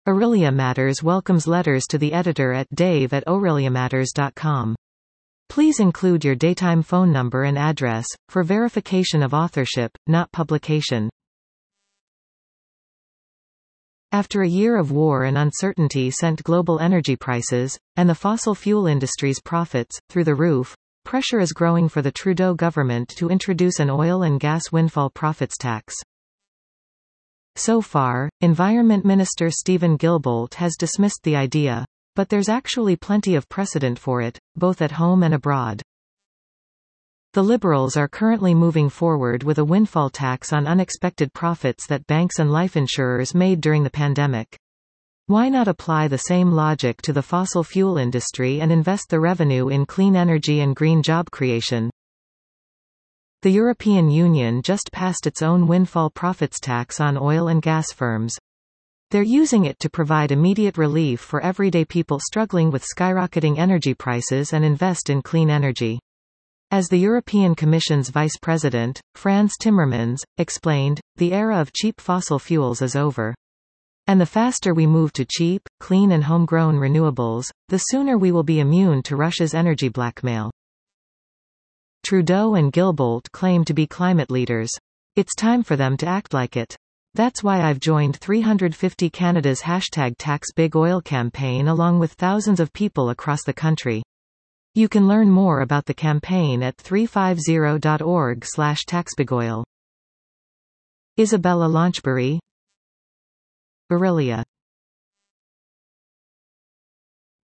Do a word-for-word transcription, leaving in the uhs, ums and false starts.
Aurelia Matters welcomes letters to the editor at dave at aurelia matters dot com. Please include your daytime phone number and address, for verification of authorship, not publication. After a year of war and uncertainty sent global energy prices, and the fossil fuel industry's profits, through the roof, pressure is growing for the Trudeau government to introduce an oil and gas windfall profits tax. So far, Environment Minister Steven Guilbeault has dismissed the idea, but there's actually plenty of precedent for it, both at home and abroad. The Liberals are currently moving forward with a windfall tax on unexpected profits that banks and life insurers made during the pandemic. Why not apply the same logic to the fossil fuel industry and invest the revenue in clean energy and green job creation? The European Union just passed its own windfall profits tax on oil and gas firms. They're using it to provide immediate relief for everyday people struggling with skyrocketing energy prices and invest in clean energy. As the European Commission's Vice President, Frans Timmermans, explained, the era of cheap fossil fuels is over. And the faster we move to cheap, clean and homegrown renewables, the sooner we will be immune to Russia's energy blackmail. Trudeau and Guilbeault claim to be climate leaders. It's time for them to act like it. That's why I've joined three hundred fifty Canada's hashtag Tax Big Oil campaign along with thousands of people across the country. You can learn more about the campaign at three fifty dot org slash taxbigoil. Isabella Launchbury, Aurelia.